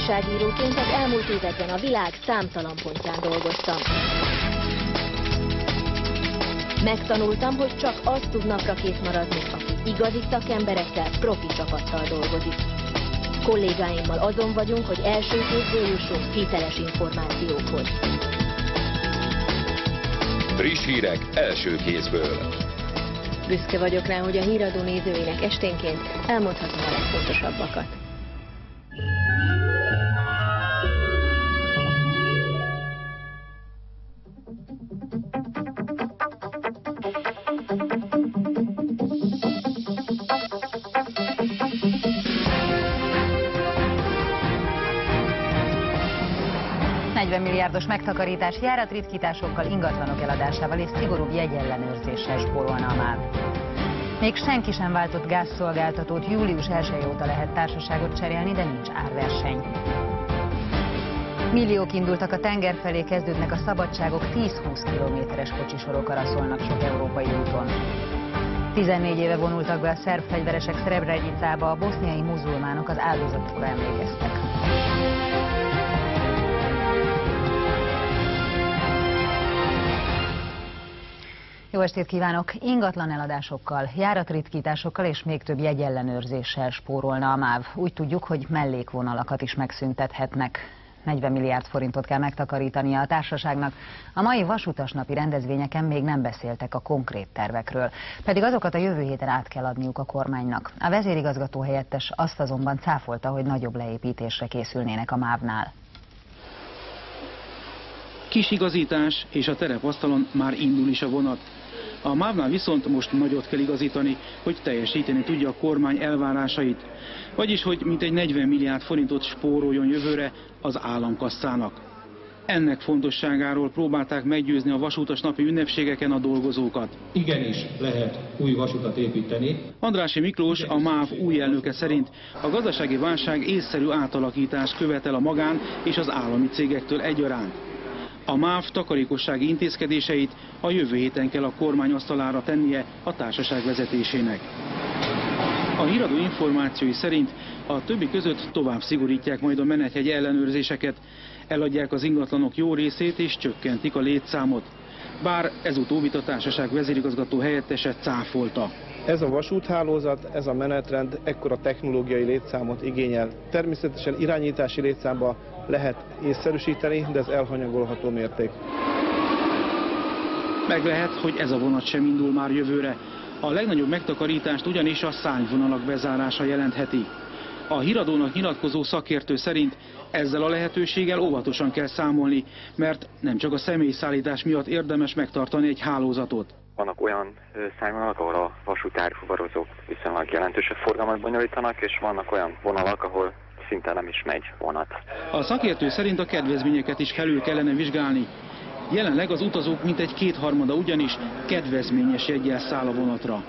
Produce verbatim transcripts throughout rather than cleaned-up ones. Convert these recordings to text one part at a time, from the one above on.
Újságíróként az elmúlt években a világ számtalan pontján dolgoztam. Megtanultam, hogy csak az tud naprakész maradni, aki igazi szakemberekkel, profi csapattal dolgozik. Kollégáimmal azon vagyunk, hogy első kézből jussunk hiteles információkhoz. Friss hírek első kézből. Büszke vagyok rá, hogy a híradó nézőinek esténként elmondhatom a legfontosabbakat. negyven milliárdos megtakarítás járatritkításokkal, ingatlanok eladásával és szigorúbb jegyellenőrzéssel spórolna a MÁV. Még senki sem váltott gázszolgáltatót, július elseje óta lehet társaságot cserélni, de nincs árverseny. Milliók indultak a tenger felé, kezdődnek a szabadságok, tíz-húsz kilométeres kocsisorok araszolnak sok európai úton. tizennégy éve vonultak be a szerb fegyveresek Srebrenicába, a boszniai muzulmánok az áldozatokra emlékeztek. Jó estét kívánok! Ingatlan eladásokkal, járatritkításokkal és még több jegyellenőrzéssel spórolna a MÁV. Úgy tudjuk, hogy mellékvonalakat is megszüntethetnek. negyven milliárd forintot kell megtakarítania a társaságnak. A mai vasutasnapi rendezvényeken még nem beszéltek a konkrét tervekről, pedig azokat a jövő héten át kell adniuk a kormánynak. A vezérigazgató helyettes azt azonban cáfolta, hogy nagyobb leépítésre készülnének a MÁV-nál. Kis igazítás, és a terepasztalon már indul is a vonat. A MÁV-nál viszont most nagyot kell igazítani, hogy teljesíteni tudja a kormány elvárásait. Vagyis, hogy mintegy negyven milliárd forintot spóroljon jövőre az államkasszának. Ennek fontosságáról próbálták meggyőzni a vasutasnapi ünnepségeken a dolgozókat. Igenis lehet új vasutat építeni. Andrássy Miklós, a MÁV új elnöke szerint a gazdasági válság észszerű átalakítást követel a magán és az állami cégektől egyaránt. A MÁV takarékossági intézkedéseit a jövő héten kell a kormány asztalára tennie a társaság vezetésének. A híradó információi szerint a többi között tovább szigorítják majd a Menetjegy ellenőrzéseket, eladják az ingatlanok jó részét és csökkentik a létszámot. Bár ez utóbbit a társaság vezérigazgató helyettese cáfolta. Ez a vasúthálózat, ez a menetrend ekkora technológiai létszámot igényel. Természetesen irányítási létszámba lehet észszerűsíteni, de ez elhanyagolható mérték. Meg lehet, hogy ez a vonat sem indul már jövőre. A legnagyobb megtakarítást ugyanis a szárnyvonalak bezárása jelentheti. A híradónak nyilatkozó szakértő szerint ezzel a lehetőséggel óvatosan kell számolni, mert nem csak a személyszállítás miatt érdemes megtartani egy hálózatot. Vannak olyan szárnyvonalak, ahol a vasútárú fuvarozók viszonylag jelentősebb forgalmat bonyolítanak, és vannak olyan vonalak, ahol szinte nem is megy vonat. A szakértő szerint a kedvezményeket is felül kellene vizsgálni. Jelenleg az utazók mintegy kétharmada ugyanis kedvezményes jeggyel száll a vonatra.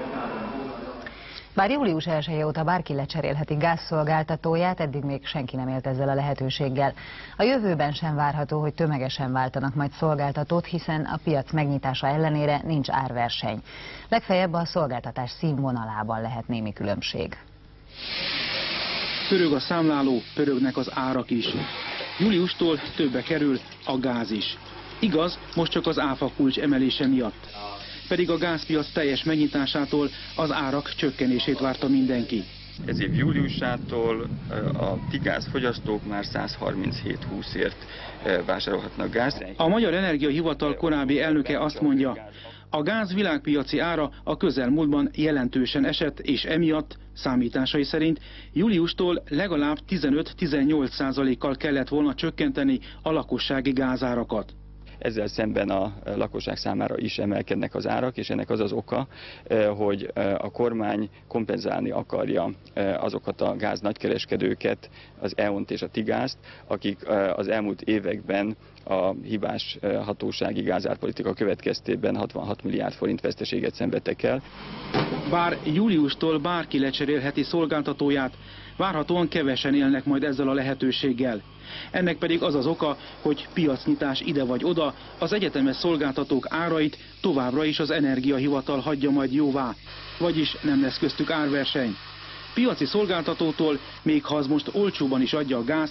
Bár július elseje óta bárki lecserélheti gázszolgáltatóját, eddig még senki nem élt ezzel a lehetőséggel. A jövőben sem várható, hogy tömegesen váltanak majd szolgáltatót, hiszen a piac megnyitása ellenére nincs árverseny. Legfeljebb a szolgáltatás színvonalában lehet némi különbség. Pörög a számláló, pörögnek az árak is. Júliustól többe kerül a gáz is. Igaz, most csak az áfa kulcs emelése miatt. Pedig a gázpiac teljes megnyitásától az árak csökkenését várta mindenki. Ez év júliusától a tigáz fogyasztók már száz harminchét húszért vásárolhatnak gázt. A Magyar Energiahivatal korábbi elnöke azt mondja, a gáz világpiaci ára a közelmúltban jelentősen esett, és emiatt számításai szerint júliustól legalább tizenöt-tizennyolc százalékkal kellett volna csökkenteni a lakossági gázárakat. Ezzel szemben a lakosság számára is emelkednek az árak, és ennek az az oka, hogy a kormány kompenzálni akarja azokat a gáz nagykereskedőket, az é on-t és a Tigázt, akik az elmúlt években a hibás hatósági gázárpolitika következtében hatvanhat milliárd forint veszteséget szenvedtek el. Bár júliustól bárki lecserélheti szolgáltatóját, várhatóan kevesen élnek majd ezzel a lehetőséggel. Ennek pedig az az oka, hogy piacnyitás ide vagy oda, az egyetemes szolgáltatók árait továbbra is az Energiahivatal hagyja majd jóvá, vagyis nem lesz köztük árverseny. Piaci szolgáltatótól, még ha az most olcsóban is adja a gázt,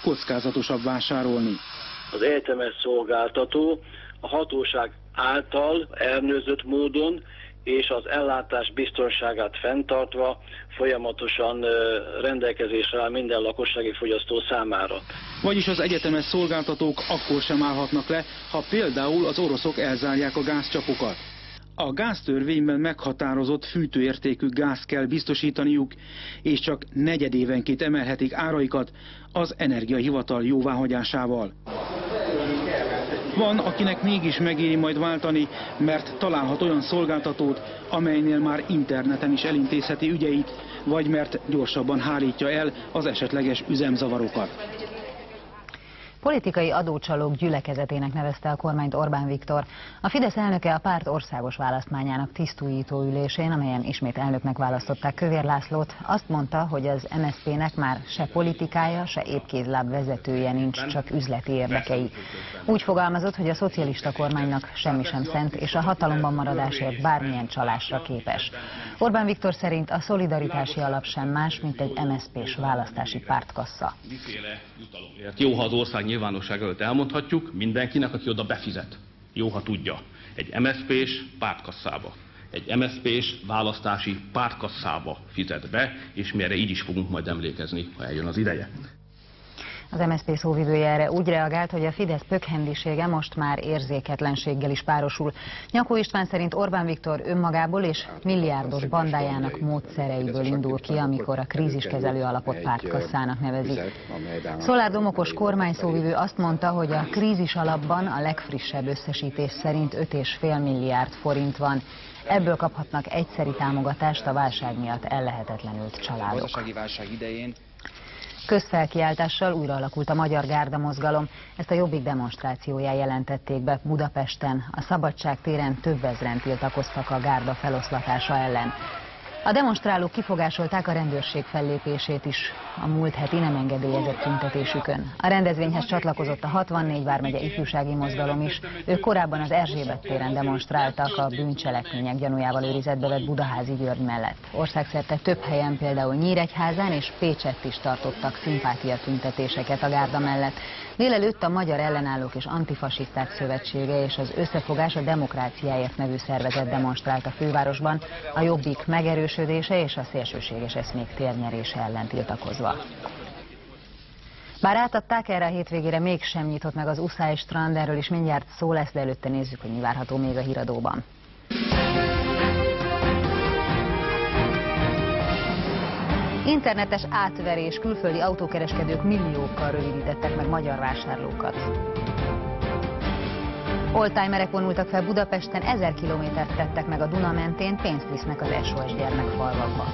kockázatosabb vásárolni. Az é té em es szolgáltató a hatóság által ellenőrzött módon és az ellátás biztonságát fenntartva folyamatosan rendelkezésre áll minden lakossági fogyasztó számára. Vagyis az egyetemes szolgáltatók akkor sem állhatnak le, ha például az oroszok elzárják a gázcsapokat. A gáztörvényben meghatározott fűtőértékű gáz kell biztosítaniuk, és csak negyedévenként emelhetik áraikat az Energiahivatal jóváhagyásával. Van, akinek mégis megéri majd váltani, mert találhat olyan szolgáltatót, amelynél már interneten is elintézheti ügyeit, vagy mert gyorsabban hárítja el az esetleges üzemzavarokat. Politikai adócsalók gyülekezetének nevezte a kormányt Orbán Viktor. A Fidesz elnöke a párt országos választmányának tisztújító ülésén, amelyen ismét elnöknek választották Kövér Lászlót, azt mondta, hogy az em es zé pé-nek már se politikája, se épkézláb vezetője nincs, csak üzleti érdekei. Úgy fogalmazott, hogy a szocialista kormánynak semmi sem szent, és a hatalomban maradásért bármilyen csalásra képes. Orbán Viktor szerint a szolidaritási alap sem más, mint egy em es zé pés választási pártkassa. Jó, ha az ország nyilvánosság előtt elmondhatjuk mindenkinek, aki oda befizet. Jó, ha tudja. Egy em es zé pés pártkasszába, egy em es zé pés választási pártkasszába fizet be, és mi erre így is fogunk majd emlékezni, ha eljön az ideje. Az em es zé pé szóvivője erre úgy reagált, hogy a Fidesz pökhendisége most már érzéketlenséggel is párosul. Nyakó István szerint Orbán Viktor önmagából és milliárdos bandájának módszereiből indul ki, amikor a kríziskezelő alapot pártkasszának nevezi. Szolár Domokos kormányszóvivő azt mondta, hogy a krízis alapban a legfrissebb összesítés szerint öt egész öt milliárd forint van. Ebből kaphatnak egyszeri támogatást a válság miatt ellehetetlenült családok. Gazdasági válság idején Közfelkiáltással újra alakult a Magyar Gárda mozgalom. Ezt a Jobbik demonstrációján jelentették be Budapesten. A Szabadság téren több ezren tiltakoztak a gárda feloszlatása ellen. A demonstrálók kifogásolták a rendőrség fellépését is a múlt heti nem engedélyezett tüntetésükön. A rendezvényhez csatlakozott a hatvannégy vármegye ifjúsági mozgalom is. Ők korábban az Erzsébet téren demonstráltak a bűncselekmények gyanújával őrizetbe vett Budaházi György mellett. Országszerte több helyen, például Nyíregyházán és Pécsett is tartottak szimpátia tüntetéseket a gárda mellett. Délelőtt a Magyar Ellenállók és Antifasiszták Szövetsége és az Összefogás a Demokráciáért nevű szervezet demonstrált a fővárosban, a Jobbik megerősödése és a szélsőséges eszmék térnyerése ellen tiltakozva. Bár átadták, erre a hétvégére mégsem nyitott meg az Uszály strand, erről is mindjárt szó lesz, de előtte nézzük, hogy mi várható még a híradóban. Internetes átverés, külföldi autókereskedők milliókkal rövidítettek meg magyar vásárlókat. Oldtimerek vonultak fel Budapesten, ezer kilométert tettek meg a Duna mentén, pénzt visznek az es o es gyermekfalvakba.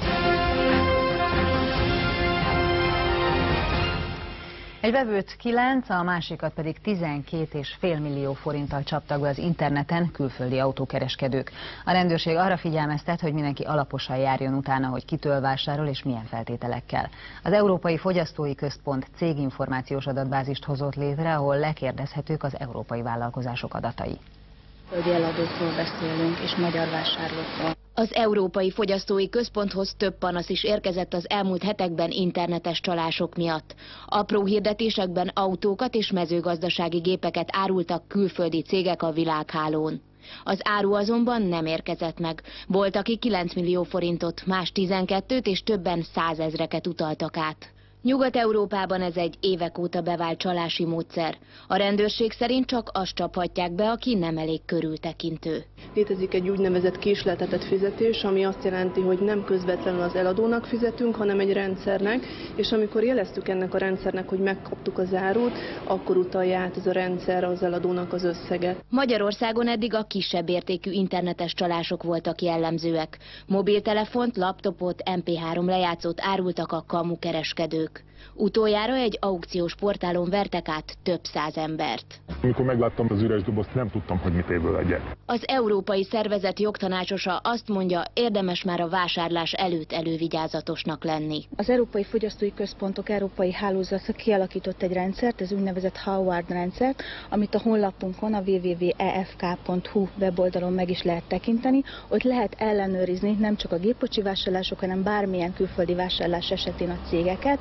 Egy vevőt kilenc, a másikat pedig tizenkét egész öt millió forinttal csaptak be az interneten külföldi autókereskedők. A rendőrség arra figyelmeztet, hogy mindenki alaposan járjon utána, hogy kitől vásárol és milyen feltételekkel. Az Európai Fogyasztói Központ céginformációs adatbázist hozott létre, ahol lekérdezhetők az európai vállalkozások adatai. Külföldi eladókról beszélünk és magyar vásárlókról. Az Európai Fogyasztói Központhoz több panasz is érkezett az elmúlt hetekben internetes csalások miatt. Apró hirdetésekben autókat és mezőgazdasági gépeket árultak külföldi cégek a világhálón. Az áru azonban nem érkezett meg. Volt, aki kilenc millió forintot, más tizenkettőt és többen százezreket utaltak át. Nyugat-Európában ez egy évek óta bevált csalási módszer. A rendőrség szerint csak azt csaphatják be, aki nem elég körültekintő. Létezik egy úgynevezett késleltetett fizetés, ami azt jelenti, hogy nem közvetlenül az eladónak fizetünk, hanem egy rendszernek, és amikor jeleztük ennek a rendszernek, hogy megkaptuk az árut, akkor utalja át ez a rendszer az eladónak az összeget. Magyarországon eddig a kisebb értékű internetes csalások voltak jellemzőek. Mobiltelefont, laptopot, em pé három lejátszót árultak a kamukereskedők. Utoljára egy aukciós portálon vertek át több száz embert. Amikor megláttam az üres dobozt, nem tudtam, hogy mit évből legyek. Az európai szervezet jogtanácsosa azt mondja, érdemes már a vásárlás előtt elővigyázatosnak lenni. Az Európai Fogyasztói Központok Európai Hálózata kialakított egy rendszert, ez úgynevezett Howard rendszert, amit a honlapunkon, a double-u double-u double-u pont e f k pont h u weboldalon meg is lehet tekinteni. Ott lehet ellenőrizni nem csak a gépkocsi vásárlások, hanem bármilyen külföldi vásárlás esetén a cégeket. Az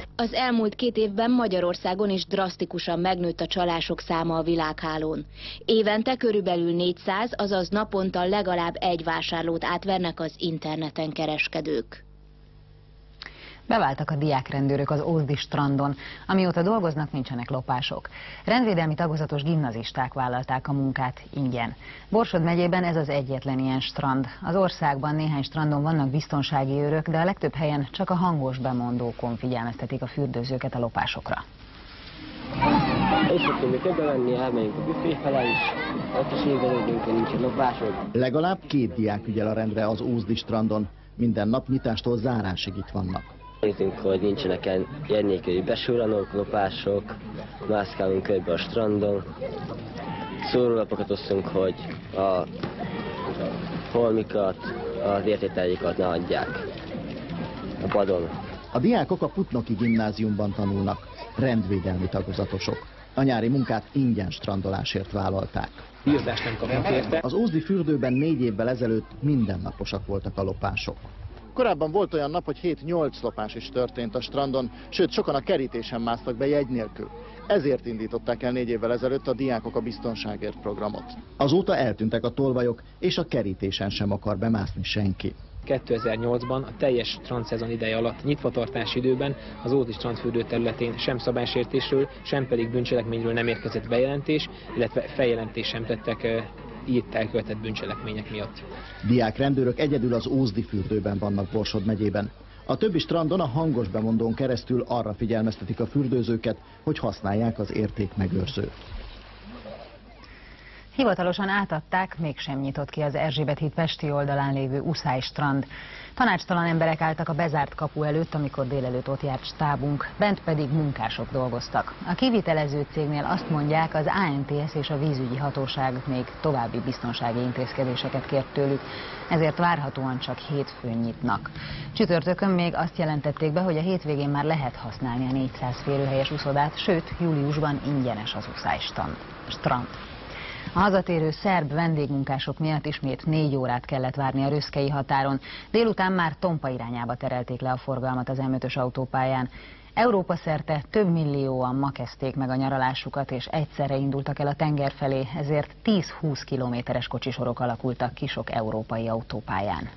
elmúlt két évben Magyarországon is drasztikusan megnőtt a csalások száma a világhálón. Évente körülbelül négyszáz, azaz naponta legalább egy vásárlót átvernek az interneten kereskedők. Beváltak a diákrendőrök az Ózdi strandon. Amióta dolgoznak, nincsenek lopások. Rendvédelmi tagozatos gimnazisták vállalták a munkát ingyen. Borsod megyében ez az egyetlen ilyen strand. Az országban néhány strandon vannak biztonsági őrök, de a legtöbb helyen csak a hangos bemondókon figyelmeztetik a fürdőzőket a lopásokra. És akkor mi kell menni, elmegyünk a büfé fele is, ott is évelődünk, hogy nincsen lopások. Legalább két diák ügyel a rendre az Ózdi strandon. Minden nap nyitástól zárásig itt vannak. Nézzünk, hogy nincsenek ilyen nélküli besurranók, lopások, mászkálunk körbe a strandon. Szórólapokat osztunk, hogy a holmikat, az értételjékat ne adják a padon. A diákok a Putnoki gimnáziumban tanulnak, rendvédelmi tagozatosok. A nyári munkát ingyen strandolásért vállalták. Díjazást nem kapnak érte. Az Ózdi fürdőben négy évvel ezelőtt mindennaposak voltak a lopások. Korábban volt olyan nap, hogy hét-nyolc lopás is történt a strandon, sőt sokan a kerítésen másztak be jegy nélkül. Ezért indították el négy évvel ezelőtt a diákok a biztonságért programot. Azóta eltűntek a tolvajok, és a kerítésen sem akar bemászni senki. kétezer-nyolcban a teljes strandszezon ideje alatt nyitvatartási időben az Ózdi strandfürdő területén sem szabálysértésről, sem pedig bűncselekményről nem érkezett bejelentés, illetve feljelentés sem tettek itt elkövetett bűncselekmények miatt. Diák rendőrök egyedül az Ózdi fürdőben vannak Borsod megyében. A többi strandon a hangos bemondón keresztül arra figyelmeztetik a fürdőzőket, hogy használják az értékmegőrzőt. Hivatalosan átadták, mégsem nyitott ki az Erzsébet híd pesti oldalán lévő Uszály strand. Tanácstalan emberek álltak a bezárt kapu előtt, amikor délelőtt ott járt stábunk, bent pedig munkások dolgoztak. A kivitelező cégnél azt mondják, az á en té es és a vízügyi hatóság még további biztonsági intézkedéseket kért tőlük, ezért várhatóan csak hétfőn nyitnak. Csütörtökön még azt jelentették be, hogy a hétvégén már lehet használni a négyszáz férőhelyes uszodát, sőt, júliusban ingyenes az Uszály strand. A hazatérő szerb vendégmunkások miatt ismét négy órát kellett várni a röszkei határon. Délután már Tompa irányába terelték le a forgalmat az em ötös autópályán. Európa szerte több millióan ma kezdték meg a nyaralásukat, és egyszerre indultak el a tenger felé, ezért tíz-húsz kilométeres kocsisorok alakultak ki sok európai autópályán.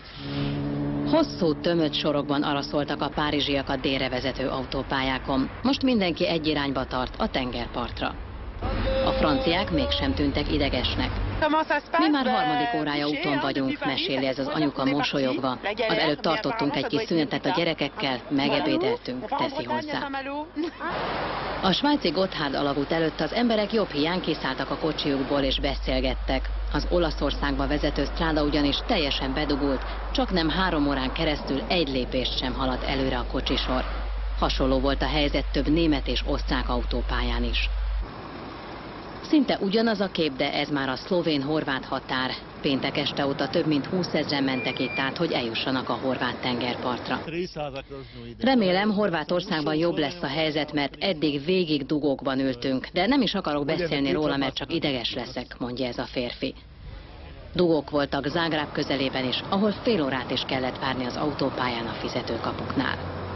Hosszú, tömött sorokban araszoltak a párizsiakat délre vezető autópályákon. Most mindenki egy irányba tart, a tengerpartra. A franciák mégsem tűntek idegesnek. Mi már harmadik órája úton vagyunk, meséli ez az anyuka mosolyogva. Az előbb tartottunk egy kis szünetet a gyerekekkel, megebédeltünk, teszi hozzá. A svájci Gotthard alagút előtt az emberek jobb hiány kiszálltak a kocsiukból és beszélgettek. Az Olaszországba vezető stráda ugyanis teljesen bedugult, csak nem három órán keresztül egy lépést sem haladt előre a kocsisor. Hasonló volt a helyzet több német és osztrák autópályán is. Szinte ugyanaz a kép, de ez már a szlovén-horvát határ. Péntek este óta több mint húszezren mentek itt át, hogy eljussanak a horvát tengerpartra. Remélem, Horvátországban jobb lesz a helyzet, mert eddig végig dugókban ültünk, de nem is akarok beszélni róla, mert csak ideges leszek, mondja ez a férfi. Dugók voltak Zágráb közelében is, ahol fél órát is kellett várni az autópályán a fizetőkapuknál.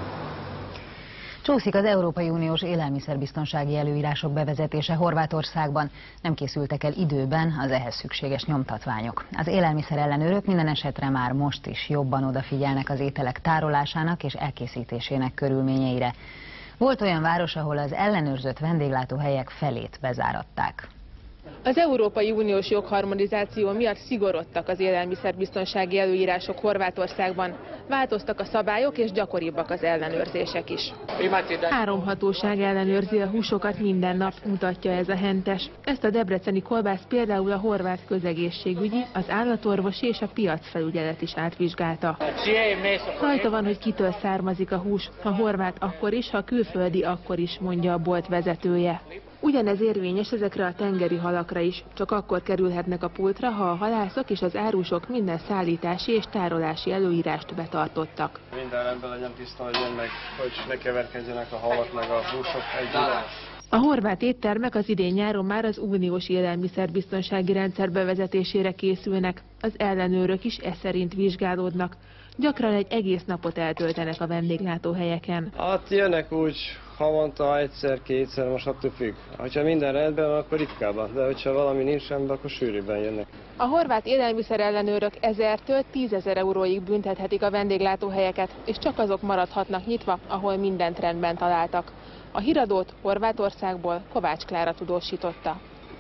Csúszik az Európai Uniós élelmiszerbiztonsági előírások bevezetése Horvátországban. Nem készültek el időben az ehhez szükséges nyomtatványok. Az élelmiszer ellenőrök minden esetre már most is jobban odafigyelnek az ételek tárolásának és elkészítésének körülményeire. Volt olyan város, ahol az ellenőrzött vendéglátóhelyek felét bezáratták. Az Európai Uniós jogharmonizáció miatt szigorodtak az élelmiszerbiztonsági előírások Horvátországban. Változtak a szabályok és gyakoribbak az ellenőrzések is. Három hatóság ellenőrzi a húsokat minden nap, mutatja ez a hentes. Ezt a debreceni kolbász például a horvát közegészségügyi, az állatorvosi és a piacfelügyelet is átvizsgálta. Rajta van, hogy kitől származik a hús, ha horvát akkor is, ha külföldi akkor is, mondja a bolt vezetője. Ugyanez érvényes ezekre a tengeri halakra is, csak akkor kerülhetnek a pultra, ha a halászok és az árusok minden szállítási és tárolási előírást betartottak. Minden rendben legyen tiszta, hogy jön meg, hogy ne keverkedjenek a halak meg a húsok együtt. A horvát éttermek az idén nyáron már az uniós élelmiszerbiztonsági rendszer bevezetésére készülnek. Az ellenőrök is e szerint vizsgálódnak. Gyakran egy egész napot eltöltenek a vendéglátóhelyeken. Hát jönnek úgy havonta egyszer-kétszer, most attól függ. Ha minden rendben van, akkor ritkábban, de hogyha valami nincs rendben, akkor sűrűbben jönnek. A horvát élelmiszerellenőrök ezertől tízezer euróig büntethetik a vendéglátóhelyeket, és csak azok maradhatnak nyitva, ahol mindent rendben találtak. A híradót Horvátországból Kovács Klára tudósította.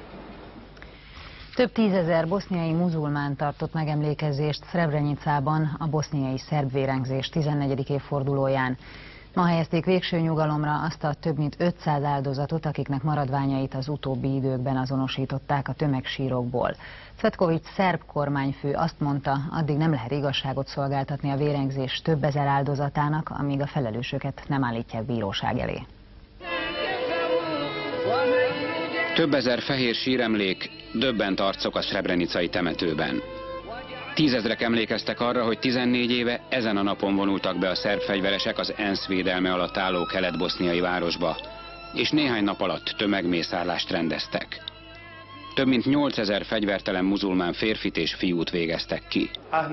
Több tízezer boszniai muzulmán tartott megemlékezést Srebrenicában a boszniai szerb vérengzés tizennegyedik évfordulóján. Ma helyezték végső nyugalomra azt a több mint ötszáz áldozatot, akiknek maradványait az utóbbi időkben azonosították a tömegsírokból. Cvetkovics szerb kormányfő azt mondta, addig nem lehet igazságot szolgáltatni a vérengzés több ezer áldozatának, amíg a felelősöket nem állítják bíróság elé. Több ezer fehér síremlék, döbbent arcok a srebrenicai temetőben. Tízezrek emlékeztek arra, hogy tizennégy éve ezen a napon vonultak be a szerb fegyveresek az ENSZ védelme alatt álló kelet-boszniai városba, és néhány nap alatt tömegmészárlást rendeztek. Több mint nyolcezer fegyvertelen muzulmán férfit és fiút végeztek ki.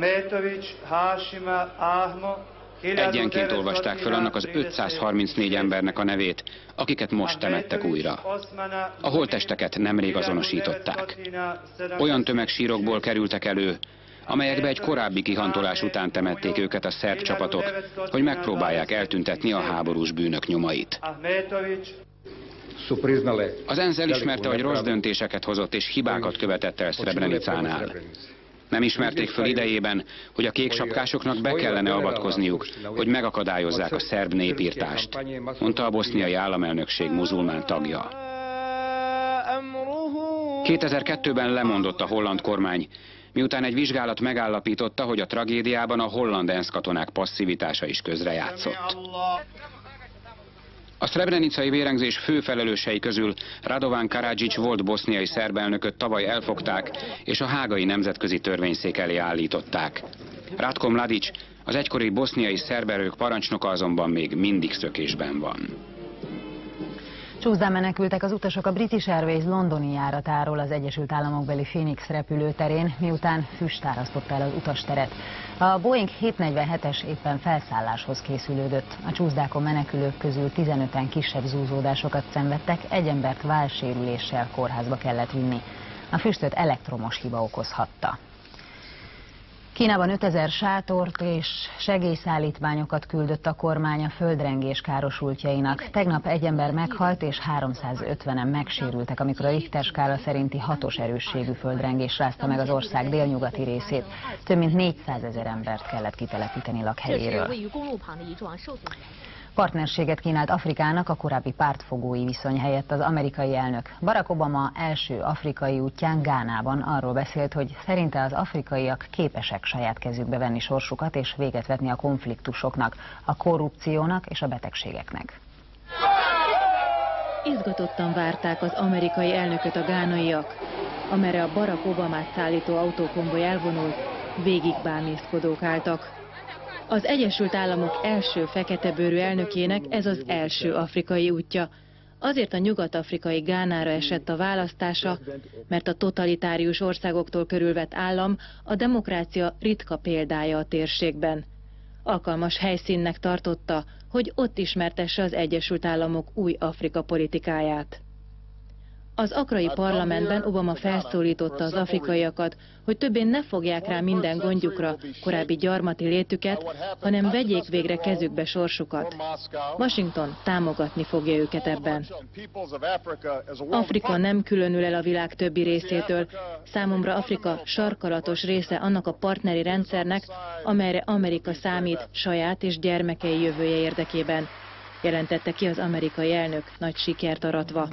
Egyenként olvasták fel annak az ötszázharmincnégy embernek a nevét, akiket most temettek újra. A holttesteket nemrég azonosították. Olyan tömegsírokból kerültek elő, amelyekbe egy korábbi kihantolás után temették őket a szerb csapatok, hogy megpróbálják eltüntetni a háborús bűnök nyomait. Az ENSZ elismerte, hogy rossz döntéseket hozott és hibákat követett el Srebrenicánál. Nem ismerték föl idejében, hogy a kéksapkásoknak be kellene avatkozniuk, hogy megakadályozzák a szerb népirtást, mondta a boszniai államelnökség muzulmán tagja. kétezer-kettőben lemondott a holland kormány, miután egy vizsgálat megállapította, hogy a tragédiában a holland ENSZ katonák passzivitása is közrejátszott. A srebrenicai vérengzés fő felelősei közül Radovan Karadzic volt boszniai szerb elnököt tavaly elfogták, és a hágai nemzetközi törvényszék elé állították. Ratko Mladic, az egykori boszniai szerb erők parancsnoka azonban még mindig szökésben van. Csúszdán menekültek az utasok a British Airways londoni járatáról az Egyesült Államokbeli Phoenix repülőterén, miután füst árasztotta el az utasteret. A Boeing hétszáznegyvenhetes éppen felszálláshoz készülődött. A csúszdákon menekülők közül tizenöten kisebb zúzódásokat szenvedtek, egy embert vállsérüléssel kórházba kellett vinni. A füstöt elektromos hiba okozhatta. Kínában ötezer sátort és segélyszállítmányokat küldött a kormány a földrengés károsultjainak. Tegnap egy ember meghalt és háromszázötvenen megsérültek, amikor a Richter skála szerinti hatos erősségű földrengés rázta meg az ország délnyugati részét. Több mint négyszázezer embert kellett kitelepíteni lakhelyéről. Partnerséget kínált Afrikának a korábbi pártfogói viszony helyett az amerikai elnök. Barack Obama első afrikai útján Gánában arról beszélt, hogy szerinte az afrikaiak képesek saját kezükbe venni sorsukat és véget vetni a konfliktusoknak, a korrupciónak és a betegségeknek. Izgatottan várták az amerikai elnököt a gánaiak, amerre a Barack Obamát szállító autókonvoj elvonult, végig bámészkodók álltak. Az Egyesült Államok első feketebőrű elnökének ez az első afrikai útja. Azért a nyugat-afrikai Gánára esett a választása, mert a totalitárius országoktól körülvett állam a demokrácia ritka példája a térségben. Alkalmas helyszínnek tartotta, hogy ott ismertesse az Egyesült Államok új Afrika politikáját. Az akrai parlamentben Obama felszólította az afrikaiakat, hogy többé ne fogják rá minden gondjukra, korábbi gyarmati létüket, hanem vegyék végre kezükbe sorsukat. Washington támogatni fogja őket ebben. Afrika nem különül el a világ többi részétől. Számomra Afrika sarkalatos része annak a partneri rendszernek, amelyre Amerika számít saját és gyermekei jövője érdekében, jelentette ki az amerikai elnök nagy sikert aratva.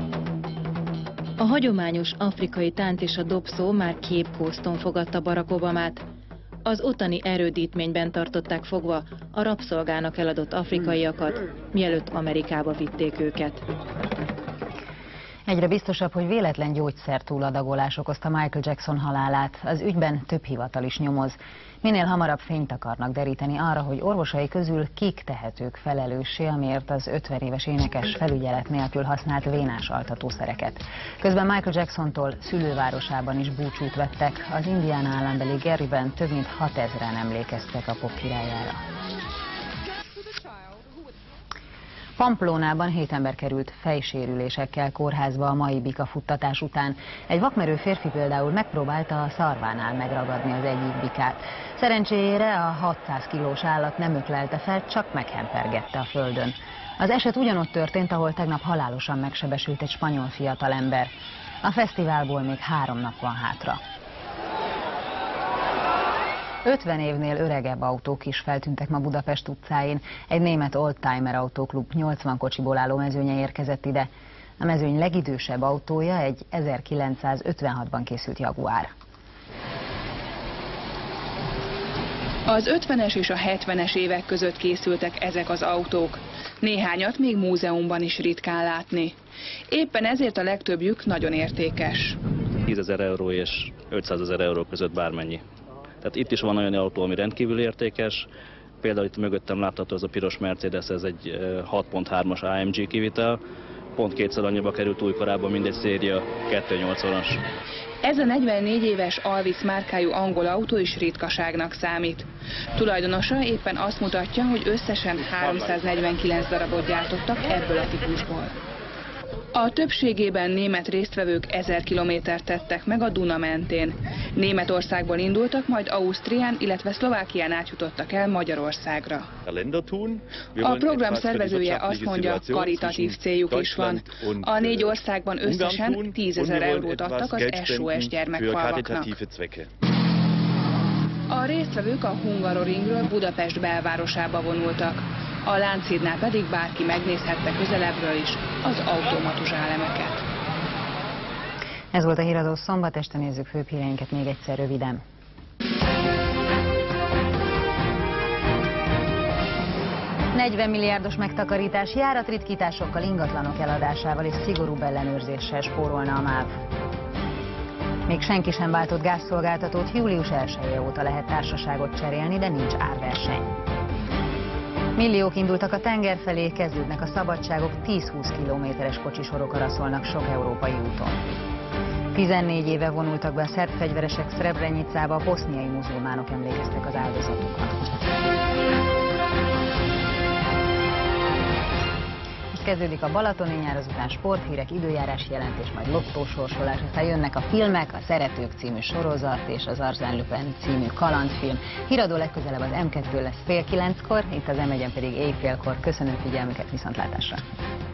A hagyományos afrikai tánc és a dobszó már Cape Coaston fogadta Barack Obamát. Az ottani erődítményben tartották fogva a rabszolgának eladott afrikaiakat, mielőtt Amerikába vitték őket. Egyre biztosabb, hogy véletlen gyógyszertúladagolás okozta Michael Jackson halálát. Az ügyben több hivatal is nyomoz. Minél hamarabb fényt akarnak deríteni arra, hogy orvosai közül kik tehetők felelőssé, amiért az ötven éves énekes felügyelet nélkül használt vénás altatószereket. Közben Michael Jacksontól szülővárosában is búcsút vettek. Az Indiana állambeli Garyben több mint hatezren emlékeztek a pop királyára. Pamplónában hét ember került fejsérülésekkel kórházba a mai bikafuttatás után. Egy vakmerő férfi például megpróbálta a szarvánál megragadni az egyik bikát. Szerencsére a hatszáz kilós állat nem öklelte fel, csak meghempergette a földön. Az eset ugyanott történt, ahol tegnap halálosan megsebesült egy spanyol fiatalember. A fesztiválból még három nap van hátra. ötven évnél öregebb autók is feltűntek ma Budapest utcáin. Egy német oldtimer autóklub nyolcvan kocsiból álló mezőnye érkezett ide. A mezőny legidősebb autója egy ezerkilencszázötvenhatban készült Jaguar. Az ötvenes és a hetvenes évek között készültek ezek az autók. Néhányat még múzeumban is ritkán látni. Éppen ezért a legtöbbjük nagyon értékes. tízezer euró és ötszázezer euró között bármennyi. Tehát itt is van olyan autó, ami rendkívül értékes. Például itt mögöttem látható ez a piros Mercedes, ez egy hat pont hármas á em gé kivitel. Pont kétszer annyiba került újkorában, mint egy széria kétszáznyolcvanas. Ez a negyvennégy éves Alvis márkájú angol autó is ritkaságnak számít. Tulajdonosa éppen azt mutatja, hogy összesen háromszáznegyvenkilenc darabot gyártottak ebből a típusból. A többségében német résztvevők ezer kilométert tettek meg a Duna mentén. Németországból indultak, majd Ausztrián, illetve Szlovákián átjutottak el Magyarországra. A program szervezője azt mondja, karitatív céljuk is van. A négy országban összesen tízezer eurót adtak az es o es gyermekfalvaknak. A résztvevők a Hungaroringről Budapest belvárosába vonultak. A Lánchídnál pedig bárki megnézhette közelebbről is az automatus elemeket. Ez volt a Híradó szombat este, nézzük főbb híreinket még egyszer röviden. negyven milliárdos megtakarítás, járatritkításokkal, ingatlanok eladásával és szigorúbb ellenőrzéssel spórolna a MÁV. Még senki sem váltott gázszolgáltatót, július elseje óta lehet társaságot cserélni, de nincs árverseny. Milliók indultak a tenger felé, kezdődnek a szabadságok, tíz-húsz kilométeres kocsisorok araszolnak sok európai úton. tizennégy éve vonultak be a szerb fegyveresek Srebrenicába, a boszniai muzulmánok emlékeztek az áldozatokra. Most kezdődik a balatoni nyár, azután sporthírek, időjárási jelentés, majd lottósorsolás, aztán jönnek a filmek, a Szeretők című sorozat és az Arsène Lupin című kalandfilm. Híradó legközelebb az em kettő lesz fél kilenckor, itt az em egyen pedig éjfélkor. Köszönöm figyelmüket, viszontlátásra!